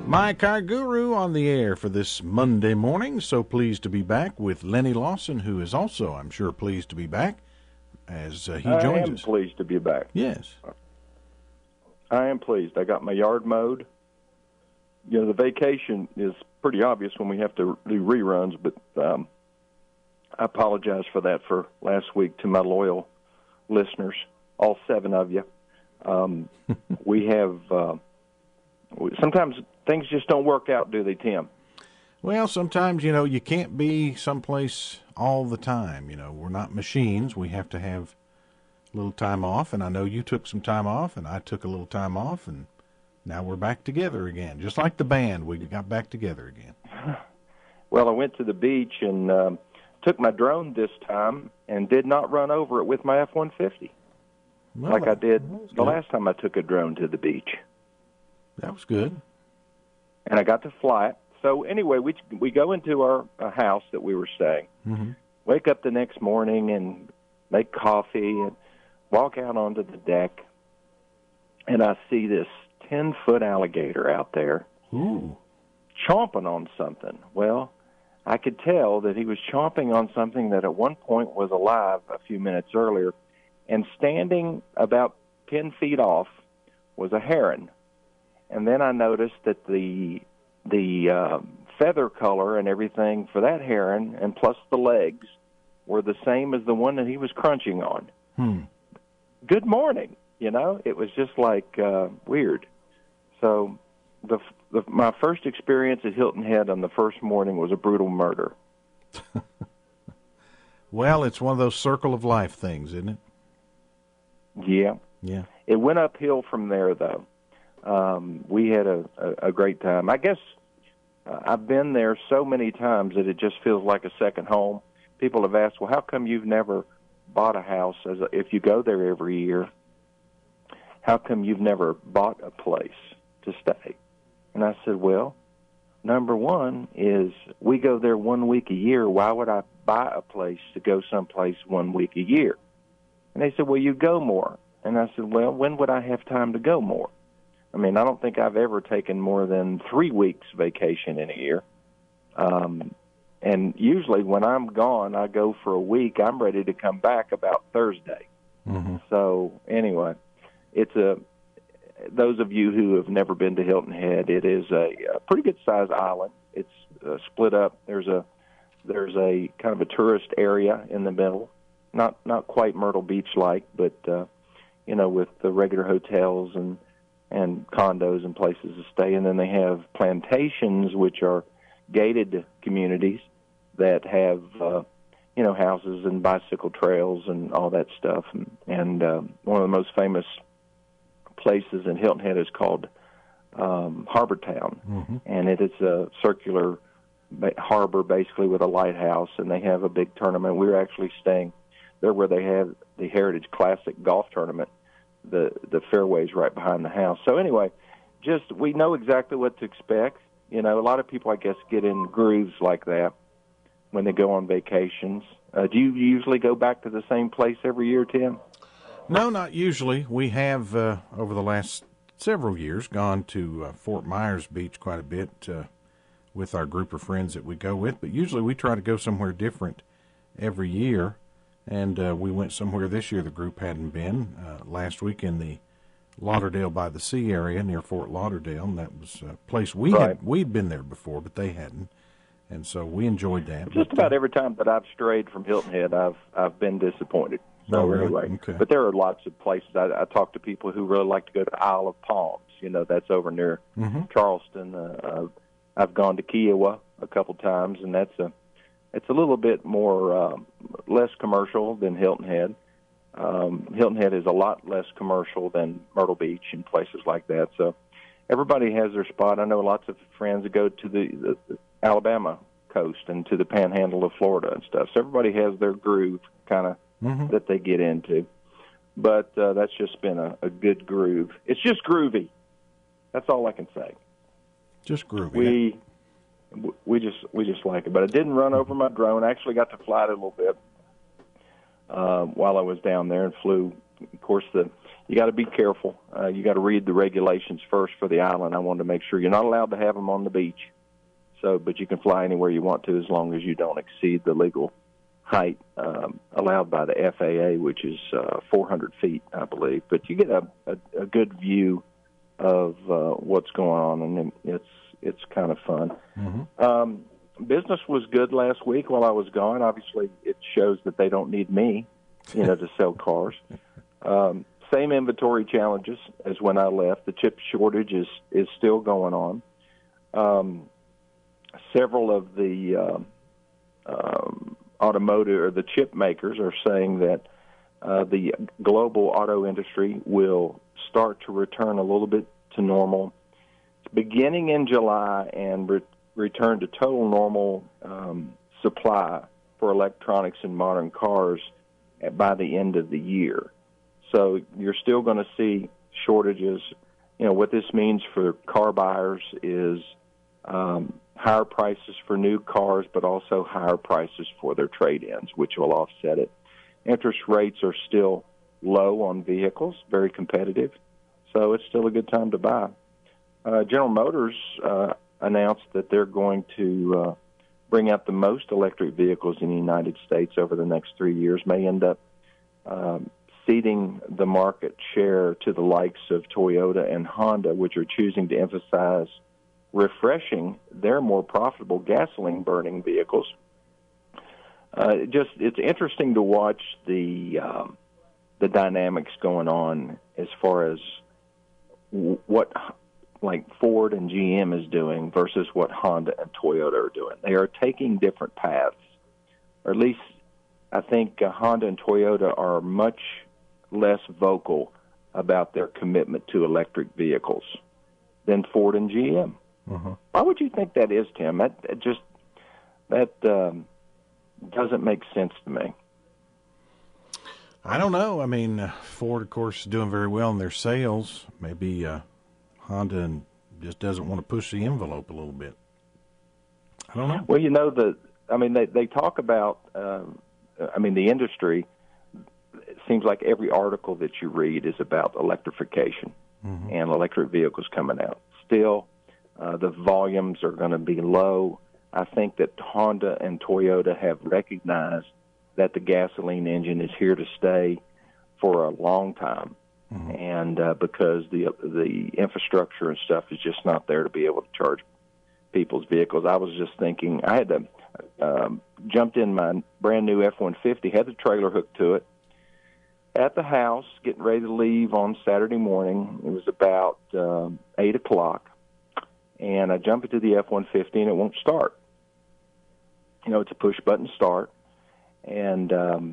My Car Guru on the air for this Monday morning. So pleased to be back with Lenny Lawson, who is also, I'm sure, pleased to be back as he joins us. I am pleased to be back. Yes. I am pleased. I got my yard mowed. You know, the vacation is pretty obvious when we have to do reruns, but I apologize for that for last week to my loyal listeners, all 7 of you. We have sometimes things just don't work out, do they, Tim? Well, sometimes, you can't be someplace all the time. We're not machines. We have to have a little time off, and I know you took some time off, and I took a little time off, and now we're back together again. Just like the band, we got back together again. Well, I went to the beach and took my drone this time and did not run over it with my F-150 like I did the last time I took a drone to the beach. That was good. And I got to fly it. So anyway, we go into our house that we were staying, wake up the next morning and make coffee and walk out onto the deck, and I see this 10-foot alligator out there chomping on something. Well, I could tell that he was chomping on something that at one point was alive a few minutes earlier, and standing about 10 feet off was a heron. And then I noticed that the feather color and everything for that heron, and plus the legs, were the same as the one that he was crunching on. Good morning. It was just like weird. So my first experience at Hilton Head on the first morning was a brutal murder. Well, it's one of those circle of life things, isn't it? Yeah. It went uphill from there, though. We had a great time. I guess I've been there so many times that it just feels like a second home. People have asked, well, how come you've never bought a house if you go there every year? How come you've never bought a place to stay? And I said, well, number one is we go there 1 week a year. Why would I buy a place to go someplace 1 week a year? And they said, well, you go more. And I said, well, when would I have time to go more? I mean, I don't think I've ever taken more than 3 weeks vacation in a year. And usually when I'm gone, I go for a week. I'm ready to come back about Thursday. So anyway, it's those of you who have never been to Hilton Head, it is a pretty good-sized island. It's split up. There's a kind of a tourist area in the middle, not quite Myrtle Beach-like, but with the regular hotels and condos and places to stay. And then they have plantations, which are gated communities that have houses and bicycle trails and all that stuff. And one of the most famous places in Hilton Head is called Harbor Town, and it is a circular harbor basically with a lighthouse, and they have a big tournament. We were actually staying there where they have the Heritage Classic golf tournament. The fairways right behind the house. So anyway, just we know exactly what to expect. A lot of people, I guess, get in grooves like that when they go on vacations. Do you usually go back to the same place every year, Tim? No, not usually. We have, over the last several years, gone to Fort Myers Beach quite a bit with our group of friends that we go with, but usually we try to go somewhere different every year. And we went somewhere this year the group hadn't been. Last week in the Lauderdale by the Sea area near Fort Lauderdale, and that was a place we'd been there before, but they hadn't. And so we enjoyed that. Just about every time that I've strayed from Hilton Head, I've been disappointed. So anyway, okay. But there are lots of places. I talk to people who really like to go to Isle of Palms. That's over near Charleston. I've gone to Kiowa a couple times, and it's a little bit more less commercial than Hilton Head. Hilton Head is a lot less commercial than Myrtle Beach and places like that. So everybody has their spot. I know lots of friends that go to the Alabama coast and to the panhandle of Florida and stuff. So everybody has their groove kind of that they get into. But that's just been a good groove. It's just groovy. That's all I can say. Just groovy. We just like it. But I didn't run over my drone. I actually got to fly it a little bit while I was down there and flew Of course, you got to be careful. You got to read the regulations first for the island. I wanted to make sure you're not allowed to have them on the beach. But you can fly anywhere you want to as long as you don't exceed the legal height allowed by the FAA, which is 400 feet, I believe. But you get a good view of what's going on, and it's kind of fun. Mm-hmm. Business was good last week while I was gone. Obviously, it shows that they don't need me, to sell cars. Same inventory challenges as when I left. The chip shortage is still going on. Several of the automotive or the chip makers are saying that the global auto industry will start to return a little bit to normal beginning in July and return to total normal supply for electronics in modern cars by the end of the year. So you're still going to see shortages. What this means for car buyers is higher prices for new cars, but also higher prices for their trade-ins, which will offset it. Interest rates are still low on vehicles, very competitive, so it's still a good time to buy. General Motors announced that they're going to bring out the most electric vehicles in the United States over the next 3 years, may end up ceding the market share to the likes of Toyota and Honda, which are choosing to emphasize refreshing their more profitable gasoline-burning vehicles. It's interesting to watch the dynamics going on as far as what like Ford and GM is doing versus what Honda and Toyota are doing. They are taking different paths, or at least I think Honda and Toyota are much less vocal about their commitment to electric vehicles than Ford and GM. Uh-huh. Why would you think that is, Tim? That doesn't make sense to me. I don't know. I mean, Ford, of course, is doing very well in their sales. Maybe Honda just doesn't want to push the envelope a little bit. I don't know. Well, they talk about, the industry, it seems like every article that you read is about electrification mm-hmm. and electric vehicles coming out. Still, the volumes are going to be low. I think that Honda and Toyota have recognized that the gasoline engine is here to stay for a long time, mm-hmm. and because the infrastructure and stuff is just not there to be able to charge people's vehicles. I was just thinking, I had to jumped in my brand new F-150, had the trailer hooked to it, at the house, getting ready to leave on Saturday morning. It was about 8 o'clock, and I jump into the F-150, and it won't start. It's a push-button start, and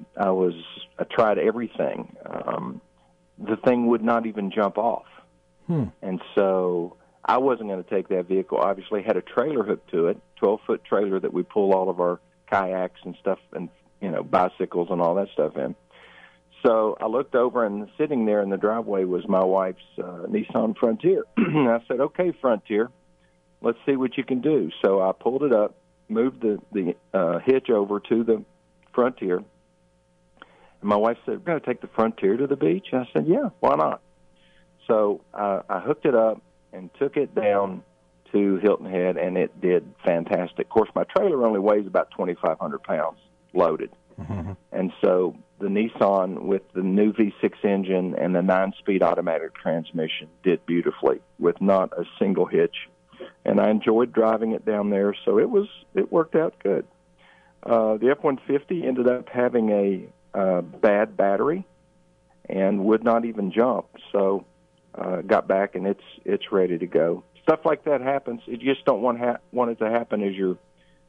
I tried everything. The thing would not even jump off, and so I wasn't going to take that vehicle. Obviously, had a trailer hooked to it, 12-foot trailer that we pull all of our kayaks and stuff and, bicycles and all that stuff in. So I looked over, and sitting there in the driveway was my wife's Nissan Frontier. I said, okay, Frontier, let's see what you can do. So I pulled it up, moved the hitch over to the Frontier. And my wife said, we're going to take the Frontier to the beach? And I said, yeah, why not? So I hooked it up and took it down to Hilton Head, and it did fantastic. Of course, my trailer only weighs about 2,500 pounds loaded. Mm-hmm. And so the Nissan with the new V6 engine and the 9-speed automatic transmission did beautifully with not a single hitch. And I enjoyed driving it down there, so it worked out good. The F-150 ended up having a bad battery and would not even jump. So got back, and it's ready to go. Stuff like that happens. You just don't want it to happen as you're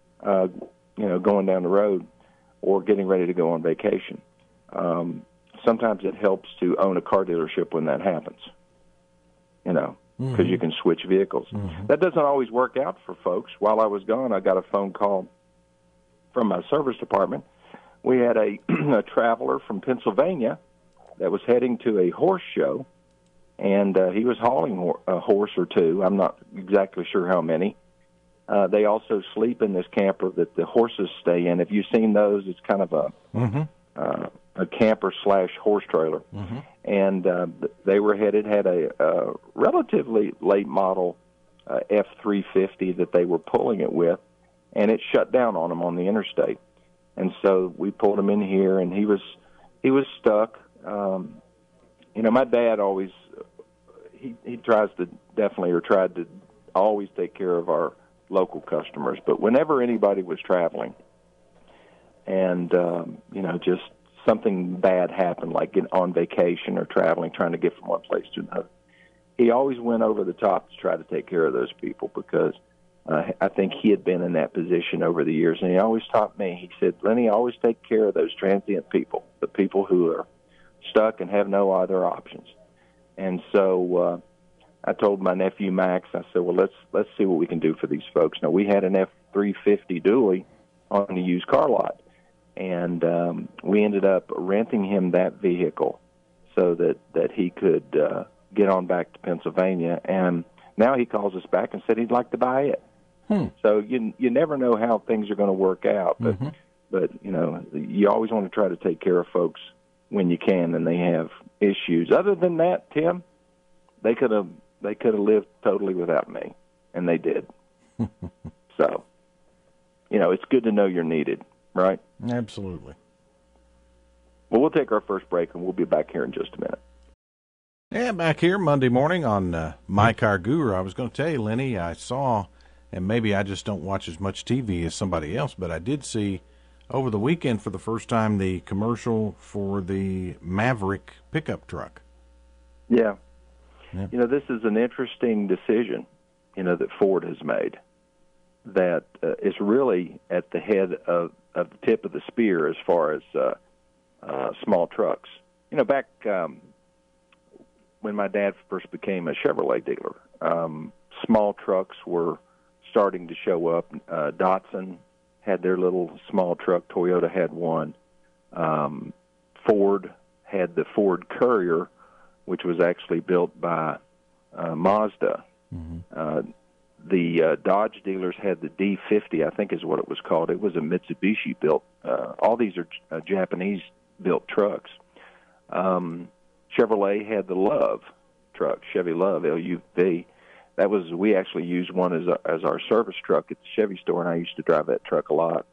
going down the road or getting ready to go on vacation. Sometimes it helps to own a car dealership when that happens, because mm-hmm. you can switch vehicles. Mm-hmm. That doesn't always work out for folks. While I was gone, I got a phone call from my service department. We had a traveler from Pennsylvania that was heading to a horse show, and he was hauling a horse or two. I'm not exactly sure how many. They also sleep in this camper that the horses stay in. Have you seen those? It's kind of a a camper / horse trailer, and they were had a relatively late model F350 that they were pulling it with, and it shut down on them on the interstate. And so we pulled him in here, and he was stuck. My dad always he tried to always take care of our local customers. But whenever anybody was traveling, and just something bad happened, like getting on vacation or traveling, trying to get from one place to another, he always went over the top to try to take care of those people, because I think he had been in that position over the years. And he always taught me, he said, Lenny, always take care of those transient people, the people who are stuck and have no other options. And so I told my nephew Max, I said, well, let's see what we can do for these folks. Now, we had an F350 dually on the used car lot, and we ended up renting him that vehicle so that he could get on back to Pennsylvania. And now he calls us back and said he'd like to buy it. So you never know how things are going to work out, but you always want to try to take care of folks when you can, and they have issues. Other than that, Tim, they could have lived totally without me, and they did. So, it's good to know you're needed, right? Absolutely. Well, we'll take our first break, and we'll be back here in just a minute. Yeah, back here Monday morning on My Car Guru. I was going to tell you, Lenny, I saw, and maybe I just don't watch as much TV as somebody else, but I did see over the weekend for the first time the commercial for the Maverick pickup truck. Yeah. This is an interesting decision, that Ford has made, that is really at the head of the tip of the spear as far as small trucks. Back when my dad first became a Chevrolet dealer, small trucks were starting to show up. Datsun had their little small truck. Toyota had one. Ford had the Ford Courier, which was actually built by Mazda. The Dodge dealers had the D50, I think is what it was called. It was a Mitsubishi-built. All these are Japanese-built trucks. Chevrolet had the Love truck, Chevy Love, LUV. We actually used one as our service truck at the Chevy store, and I used to drive that truck a lot.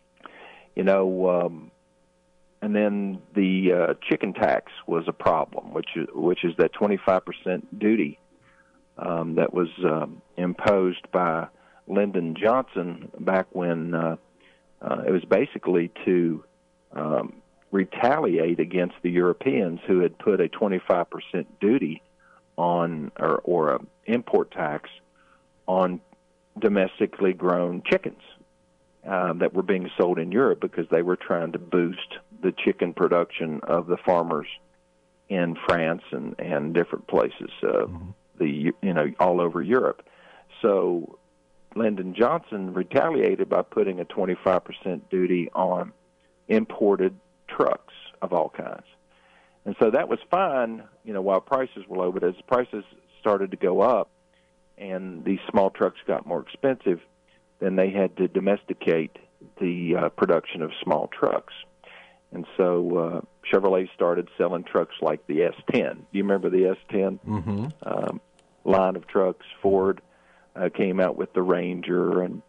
And then the chicken tax was a problem, which is that 25% duty that was imposed by Lyndon Johnson back when it was basically to retaliate against the Europeans who had put a 25% duty on or an import tax on domestically grown chickens that were being sold in Europe, because they were trying to boost the chicken production of the farmers in France and different places, all over Europe. So Lyndon Johnson retaliated by putting a 25% duty on imported trucks of all kinds. And so that was fine, while prices were low, but as prices started to go up and these small trucks got more expensive, then they had to domesticate the production of small trucks. And so Chevrolet started selling trucks like the S10. Do you remember the S10 line of trucks? Ford came out with the Ranger, and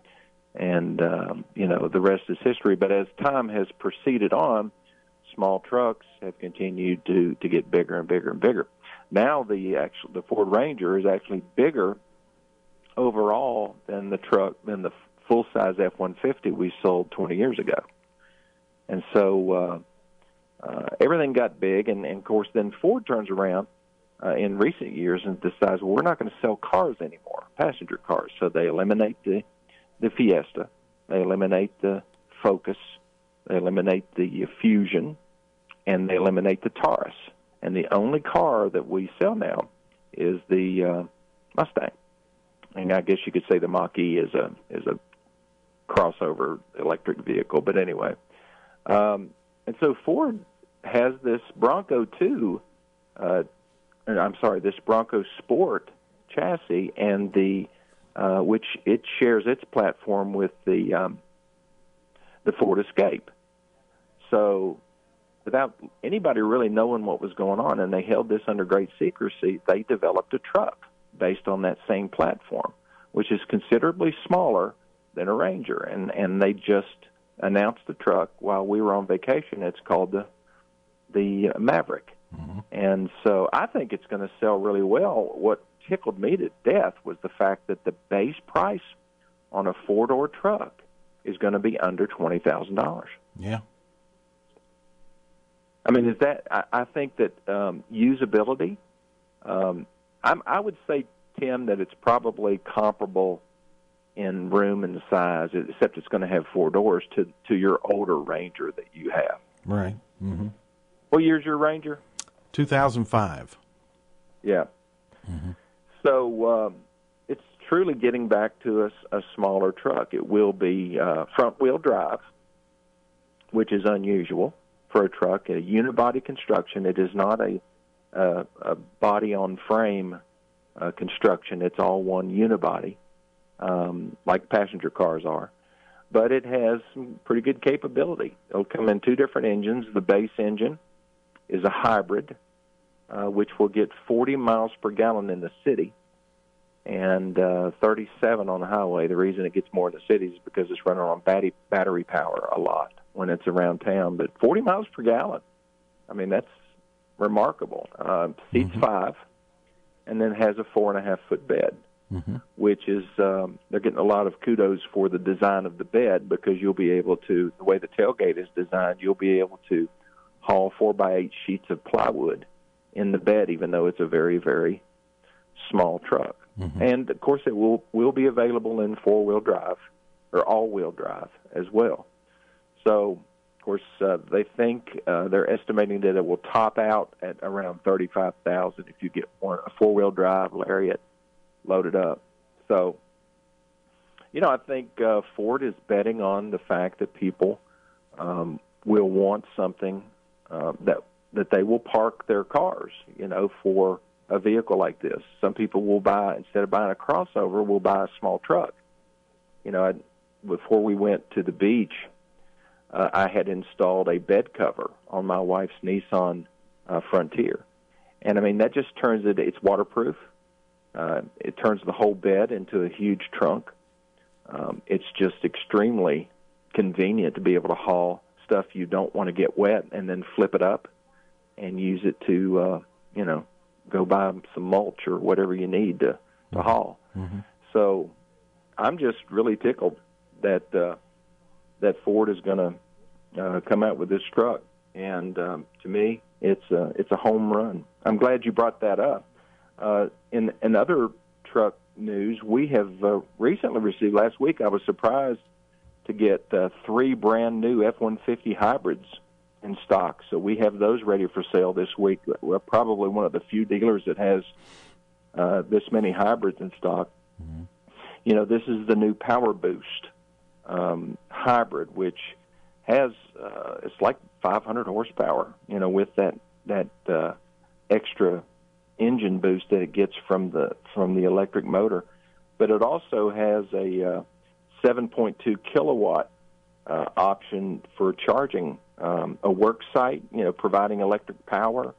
the rest is history. But as time has proceeded on, small trucks have continued to get bigger and bigger and bigger. Now the Ford Ranger is actually bigger overall than the full-size F-150 we sold 20 years ago. And so everything got big, and of course then Ford turns around in recent years and decides, well, we're not going to sell cars anymore, passenger cars. So they eliminate the Fiesta, they eliminate the Focus, they eliminate the Fusion, and they eliminate the Taurus. And the only car that we sell now is the Mustang. And I guess you could say the Mach-E is a crossover electric vehicle. But anyway, and so Ford has this Bronco 2, this Bronco Sport chassis, and which it shares its platform with the Ford Escape. So without anybody really knowing what was going on, and they held this under great secrecy, they developed a truck based on that same platform, which is considerably smaller than a Ranger. And they just announced the truck while we were on vacation. It's called the Maverick. Mm-hmm. And so I think it's going to sell really well. What tickled me to death was the fact that the base price on a four-door truck is going to be under $20,000. Yeah. I mean, I think that usability, I would say, Tim, that it's probably comparable in room and size, except it's going to have four doors to your older Ranger that you have. Right. Mm-hmm. What year's your Ranger? 2005. Yeah. Mm-hmm. So it's truly getting back to a smaller truck. It will be front-wheel drive, which is unusual for a truck. A unibody construction. It is not a body-on-frame construction. It's all one unibody, like passenger cars are. But it has some pretty good capability. It'll come in two different engines. The base engine is a hybrid, which will get 40 miles per gallon in the city and 37 on the highway. The reason it gets more in the city is because it's running on battery power a lot when it's around town. But 40 miles per gallon, I mean, that's remarkable. Seats mm-hmm. 5, and then has a 4.5-foot bed, mm-hmm. which is, they're getting a lot of kudos for the design of the bed, because you'll be able to, the way the tailgate is designed, you'll be able to haul 4x8 sheets of plywood in the bed, even though it's a very, very small truck. Mm-hmm. And, of course, it will be available in four-wheel drive or all-wheel drive as well. So, of course, they think they're estimating that it will top out at around $35,000 if you get a four-wheel drive Lariat loaded up. So, I think Ford is betting on the fact that people will want something that they will park their cars, for a vehicle like this. Some people will buy, instead of buying a crossover, will buy a small truck. Before we went to the beach, I had installed a bed cover on my wife's Nissan Frontier. And, I mean, that just turns it, it's waterproof. It turns the whole bed into a huge trunk. It's just extremely convenient to be able to haul stuff you don't want to get wet and then flip it up and use it to, go buy some mulch or whatever you need to haul. Mm-hmm. So I'm just really tickled that Ford is going to come out with this truck. And to me, it's a home run. I'm glad you brought that up. In other truck news, we have recently received, last week I was surprised to get 3 brand new F-150 hybrids in stock. So we have those ready for sale this week. We're probably one of the few dealers that has this many hybrids in stock. Mm-hmm. This is the new Power Boost hybrid, which has it's like 500 horsepower, with that extra engine boost that it gets from the electric motor. But it also has a 7.2 kilowatt option for charging a work site, providing electric power.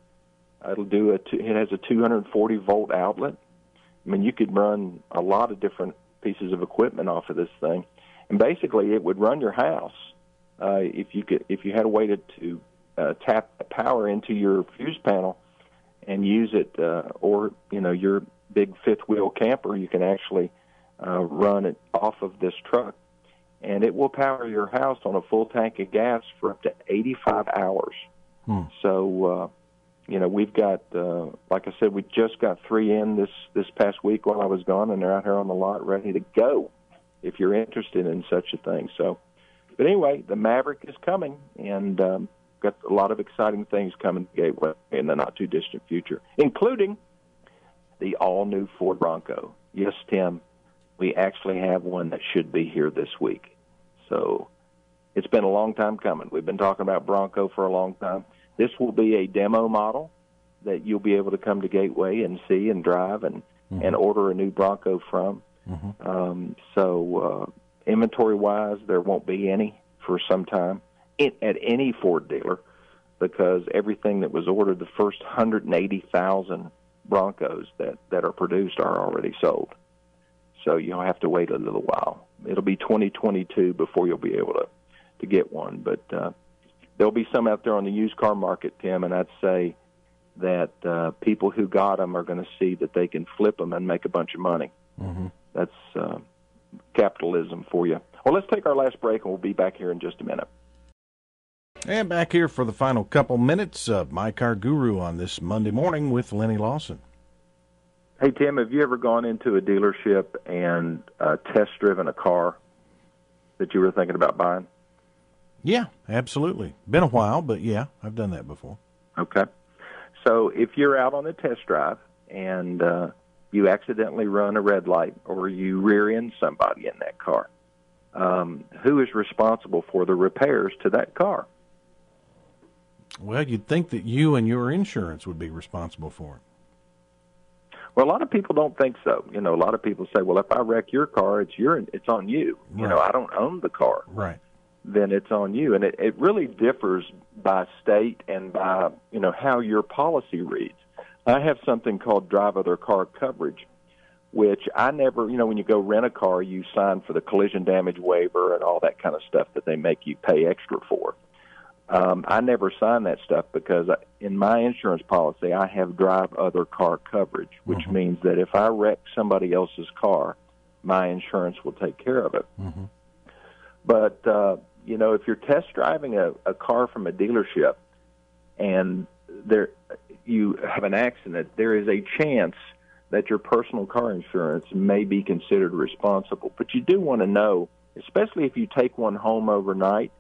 It has a 240 volt outlet. I mean, you could run a lot of different pieces of equipment off of this thing, and basically it would run your house if you had a way to tap the power into your fuse panel and use it, or your big fifth wheel camper, you can actually run it off of this truck, and it will power your house on a full tank of gas for up to 85 hours. So, we've got, like I said, we just got 3 in this past week while I was gone, and they're out here on the lot ready to go if you're interested in such a thing. So, but anyway, the Maverick is coming, and got a lot of exciting things coming to Gateway in the not-too-distant future, including the all-new Ford Bronco. Yes, Tim, we actually have one that should be here this week. So it's been a long time coming. We've been talking about Bronco for a long time. This will be a demo model that you'll be able to come to Gateway and see and drive and order a new Bronco from. Mm-hmm. So inventory-wise, there won't be any for some time at any Ford dealer. because everything that was ordered, the first 180,000 Broncos that are produced are already sold. So you'll have to wait a little while. It'll be 2022 before you'll be able to get one. But there'll be some out there on the used car market, Tim, and I'd say that people who got them are going to see that they can flip them and make a bunch of money. Mm-hmm. That's capitalism for you. Well, let's take our last break, and we'll be back here in just a minute. And back here for the final couple minutes of My Car Guru on this Monday morning with Lenny Lawson. Hey, Tim, have you ever gone into a dealership and test-driven a car that you were thinking about buying? Yeah, absolutely. Been a while, but yeah, I've done that before. Okay. So if you're out on a test drive and you accidentally run a red light or you rear end somebody in that car, who is responsible for the repairs to that car? Well, you'd think that you and your insurance would be responsible for it. Well, a lot of people don't think so. You know, a lot of people say, well, if I wreck your car, it's on you. Right. You know, I don't own the car. Right. Then it's on you. And it really differs by state and by, you know, how your policy reads. I have something called drive other car coverage, which I never, you know, when you go rent a car, you sign for the collision damage waiver and all that kind of stuff that they make you pay extra for. I never sign that stuff because in my insurance policy, I have drive other car coverage, which mm-hmm. means that if I wreck somebody else's car, my insurance will take care of it. Mm-hmm. But, you know, if you're test driving a car from a dealership and you have an accident, there is a chance that your personal car insurance may be considered responsible. But you do want to know, especially if you take one home overnight,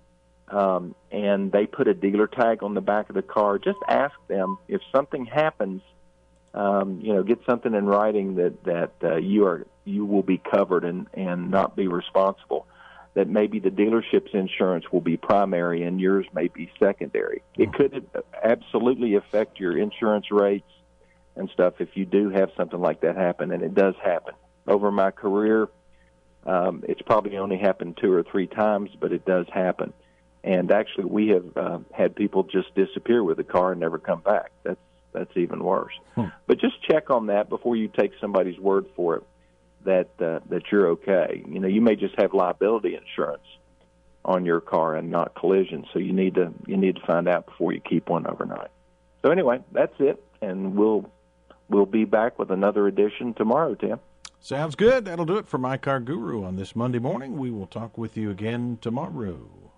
and they put a dealer tag on the back of the car, just ask them if something happens, you know, get something in writing that you will be covered and not be responsible. That maybe the dealership's insurance will be primary and yours may be secondary. It could absolutely affect your insurance rates and stuff if you do have something like that happen, and it does happen. Over my career, it's probably only happened 2 or 3 times, but it does happen. And actually, we have had people just disappear with the car and never come back. That's even worse. But just check on that before you take somebody's word for it that you're okay. You know, you may just have liability insurance on your car and not collision, so you need to find out before you keep one overnight. So anyway, that's it, and we'll be back with another edition tomorrow, Tim. Sounds good. That'll do it for My Car Guru on this Monday morning. We will talk with you again tomorrow.